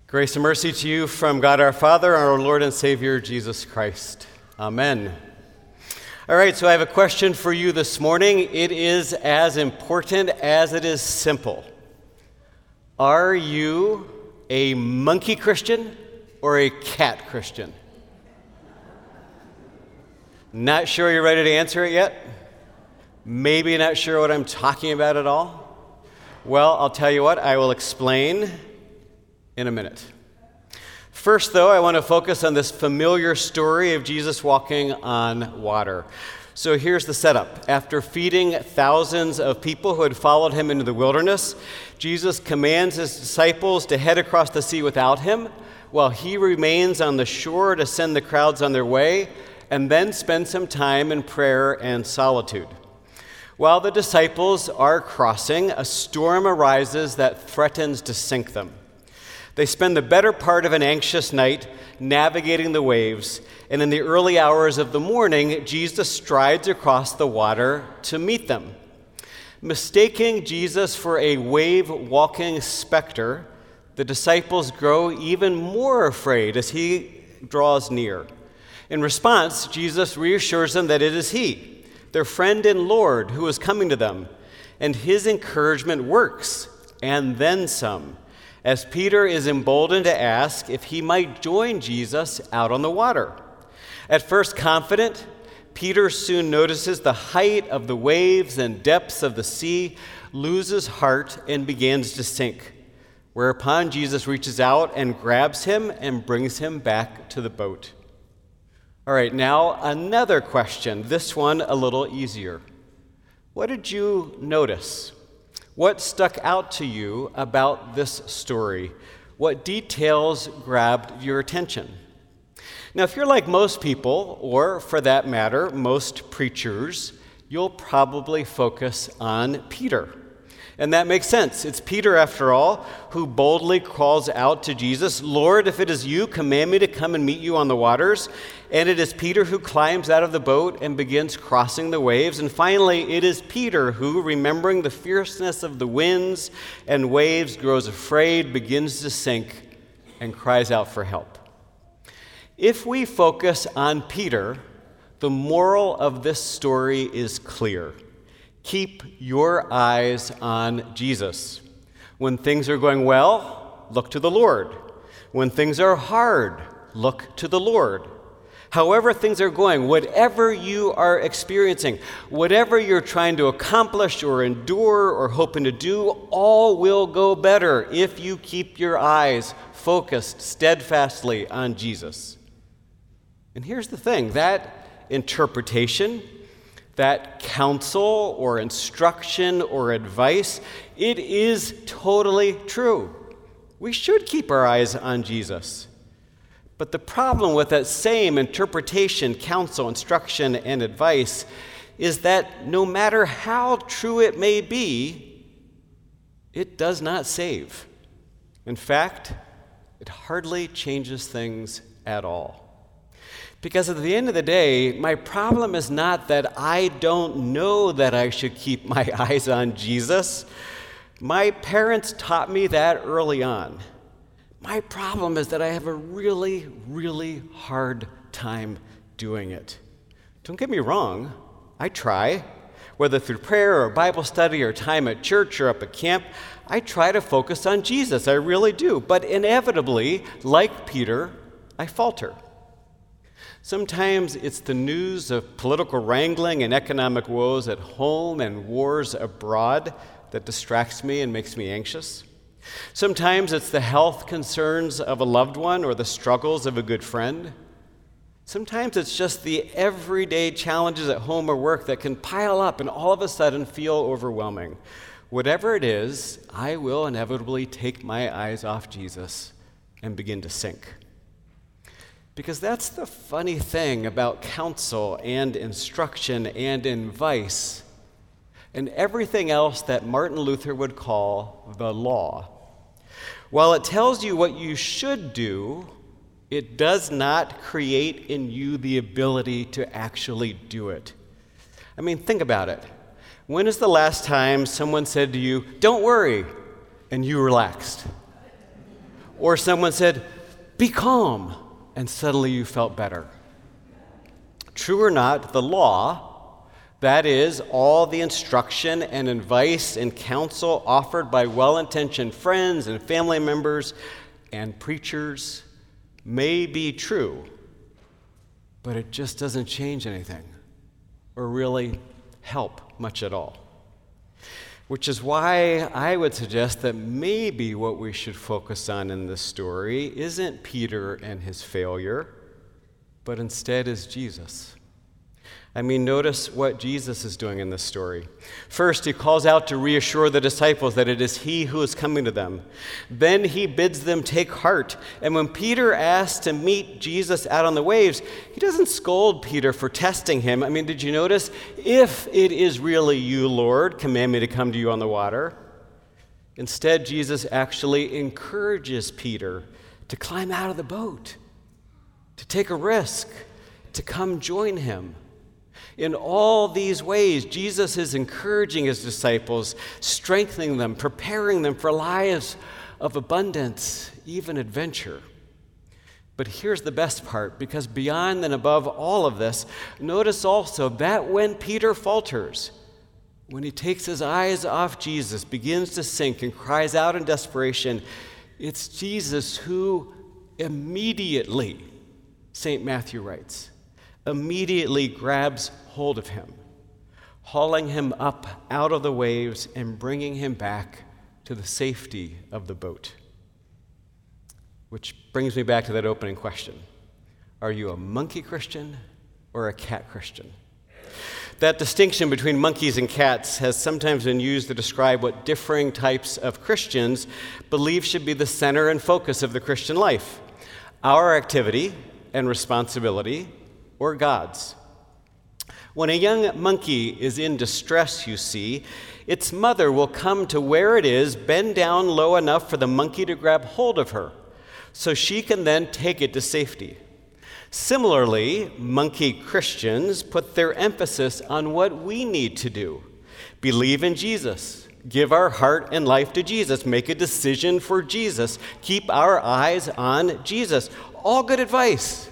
Grace and mercy to you from God our Father, our Lord and Savior, Jesus Christ. Amen. All right, so I have a question for you this morning. It is as important as it is simple. Are you a monkey Christian or a cat Christian? Not sure you're ready to answer it yet? Maybe not sure what I'm talking about at all? Well, I'll tell you what, I will explain in a minute. First, though, I want to focus on this familiar story of Jesus walking on water. So here's the setup. After feeding thousands of people who had followed him into the wilderness, Jesus commands his disciples to head across the sea without him, while he remains on the shore to send the crowds on their way, and then spend some time in prayer and solitude. While the disciples are crossing, a storm arises that threatens to sink them. They spend the better part of an anxious night navigating the waves, and in the early hours of the morning, Jesus strides across the water to meet them. Mistaking Jesus for a wave-walking specter, the disciples grow even more afraid as he draws near. In response, Jesus reassures them that it is he, their friend and Lord, who is coming to them, and his encouragement works, and then some, as Peter is emboldened to ask if he might join Jesus out on the water. At first confident, Peter soon notices the height of the waves and depths of the sea, loses heart, and begins to sink, whereupon Jesus reaches out and grabs him and brings him back to the boat. All right, now another question, this one a little easier. What did you notice? What stuck out to you about this story? What details grabbed your attention? Now, if you're like most people, or for that matter, most preachers, you'll probably focus on Peter. And that makes sense. It's Peter, after all, who boldly calls out to Jesus, "Lord, if it is you, command me to come and meet you on the waters." And it is Peter who climbs out of the boat and begins crossing the waves. And finally, it is Peter who, remembering the fierceness of the winds and waves, grows afraid, begins to sink, and cries out for help. If we focus on Peter, the moral of this story is clear. Keep your eyes on Jesus. When things are going well, look to the Lord. When things are hard, look to the Lord. However things are going, whatever you are experiencing, whatever you're trying to accomplish or endure or hoping to do, all will go better if you keep your eyes focused steadfastly on Jesus. And here's the thing, that interpretation, that counsel or instruction or advice, it is totally true. We should keep our eyes on Jesus. But the problem with that same interpretation, counsel, instruction, and advice is that no matter how true it may be, it does not save. In fact, it hardly changes things at all. Because at the end of the day, my problem is not that I don't know that I should keep my eyes on Jesus. My parents taught me that early on. My problem is that I have a really, really hard time doing it. Don't get me wrong, I try. Whether through prayer or Bible study or time at church or up at camp, I try to focus on Jesus, I really do. But inevitably, like Peter, I falter. Sometimes it's the news of political wrangling and economic woes at home and wars abroad that distracts me and makes me anxious. Sometimes it's the health concerns of a loved one or the struggles of a good friend. Sometimes it's just the everyday challenges at home or work that can pile up and all of a sudden feel overwhelming. Whatever it is, I will inevitably take my eyes off Jesus and begin to sink. Because that's the funny thing about counsel and instruction and advice and everything else that Martin Luther would call the law. While it tells you what you should do, it does not create in you the ability to actually do it. I mean, think about it. When is the last time someone said to you, "Don't worry," and you relaxed? Or someone said, "Be calm," and suddenly you felt better. True or not, the law, that is, all the instruction and advice and counsel offered by well-intentioned friends and family members and preachers, may be true, but it just doesn't change anything or really help much at all. Which is why I would suggest that maybe what we should focus on in this story isn't Peter and his failure, but instead is Jesus. I mean, notice what Jesus is doing in this story. First, he calls out to reassure the disciples that it is he who is coming to them. Then he bids them take heart. And when Peter asks to meet Jesus out on the waves, he doesn't scold Peter for testing him. I mean, did you notice? "If it is really you, Lord, command me to come to you on the water." Instead, Jesus actually encourages Peter to climb out of the boat, to take a risk, to come join him. In all these ways, Jesus is encouraging his disciples, strengthening them, preparing them for lives of abundance, even adventure. But here's the best part, because beyond and above all of this, notice also that when Peter falters, when he takes his eyes off Jesus, begins to sink and cries out in desperation, it's Jesus who immediately, St. Matthew writes, immediately grabs hold of him, hauling him up out of the waves and bringing him back to the safety of the boat. Which brings me back to that opening question. Are you a monkey Christian or a cat Christian? That distinction between monkeys and cats has sometimes been used to describe what differing types of Christians believe should be the center and focus of the Christian life: our activity and responsibility, or God's. When a young monkey is in distress, you see, its mother will come to where it is, bend down low enough for the monkey to grab hold of her, so she can then take it to safety. Similarly, monkey Christians put their emphasis on what we need to do: believe in Jesus, give our heart and life to Jesus, make a decision for Jesus, keep our eyes on Jesus. All good advice,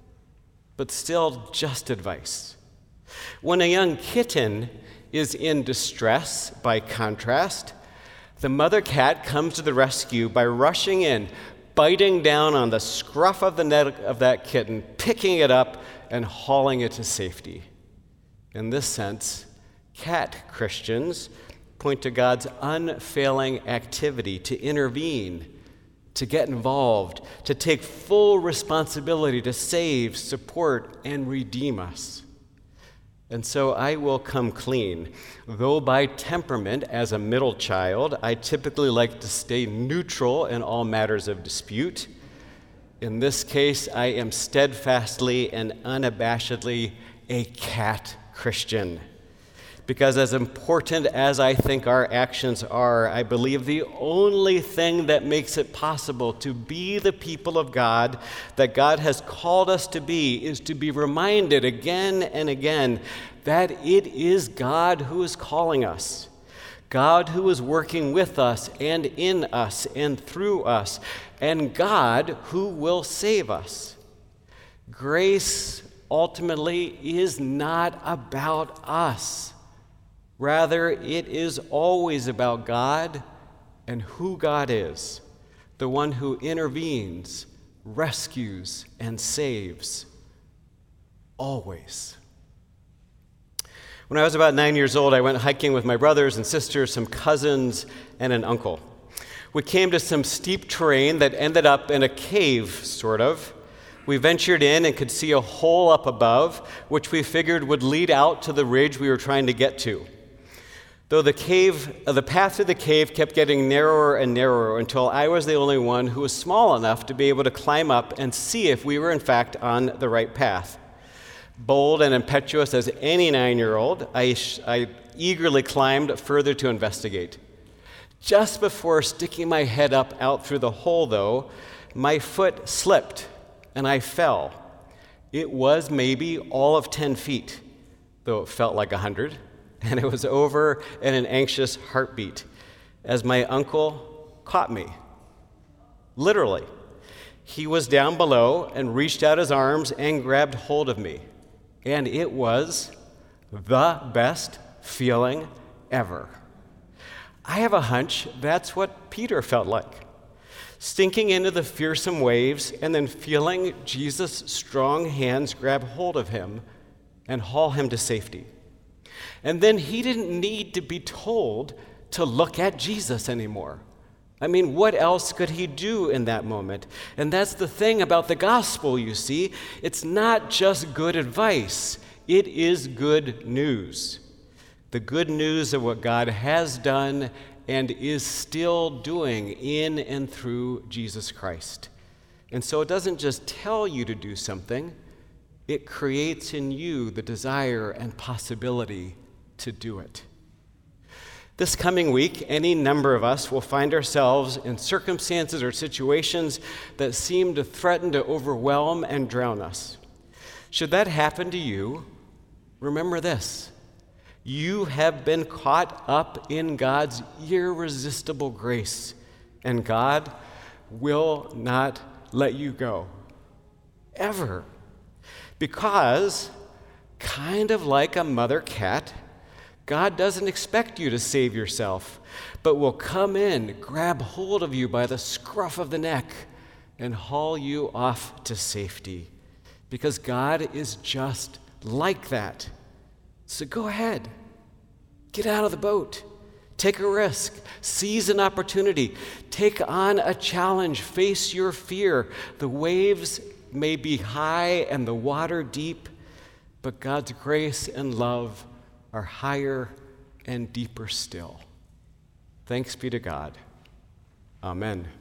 but still just advice. When a young kitten is in distress, by contrast, the mother cat comes to the rescue by rushing in, biting down on the scruff of the neck of that kitten, picking it up, and hauling it to safety. In this sense, cat Christians point to God's unfailing activity to intervene, to get involved, to take full responsibility to save, support, and redeem us. And so I will come clean. Though by temperament, as a middle child, I typically like to stay neutral in all matters of dispute, in this case, I am steadfastly and unabashedly a cat Christian. Because as important as I think our actions are, I believe the only thing that makes it possible to be the people of God that God has called us to be is to be reminded again and again that it is God who is calling us, God who is working with us and in us and through us, and God who will save us. Grace ultimately is not about us. Rather, it is always about God and who God is, the one who intervenes, rescues, and saves. Always. When I was about 9 years old, I went hiking with my brothers and sisters, some cousins, and an uncle. We came to some steep terrain that ended up in a cave, sort of. We ventured in and could see a hole up above, which we figured would lead out to the ridge we were trying to get to. Though the path to the cave kept getting narrower and narrower until I was the only one who was small enough to be able to climb up and see if we were in fact on the right path. Bold and impetuous as any 9-year-old, I eagerly climbed further to investigate. Just before sticking my head up out through the hole, though, my foot slipped and I fell. It was maybe all of 10 feet, though it felt like 100. And it was over in an anxious heartbeat as my uncle caught me, Literally. He was down below and reached out his arms and grabbed hold of me. And it was the best feeling ever. I have a hunch that's what Peter felt like. Sinking into the fearsome waves and then feeling Jesus' strong hands grab hold of him and haul him to safety. And then he didn't need to be told to look at Jesus anymore. I mean, what else could he do in that moment? And that's the thing about the gospel, you see. It's not just good advice. It is good news. The good news of what God has done and is still doing in and through Jesus Christ. And so it doesn't just tell you to do something, it creates in you the desire and possibility to do it. This coming week, any number of us will find ourselves in circumstances or situations that seem to threaten to overwhelm and drown us. Should that happen to you, remember this: you have been caught up in God's irresistible grace, and God will not let you go, ever. Because, kind of like a mother cat, God doesn't expect you to save yourself, but will come in, grab hold of you by the scruff of the neck, and haul you off to safety. Because God is just like that. So go ahead. Get out of the boat. Take a risk. Seize an opportunity. Take on a challenge. Face your fear. The waves may be high and the water deep, but God's grace and love are higher and deeper still. Thanks be to God. Amen.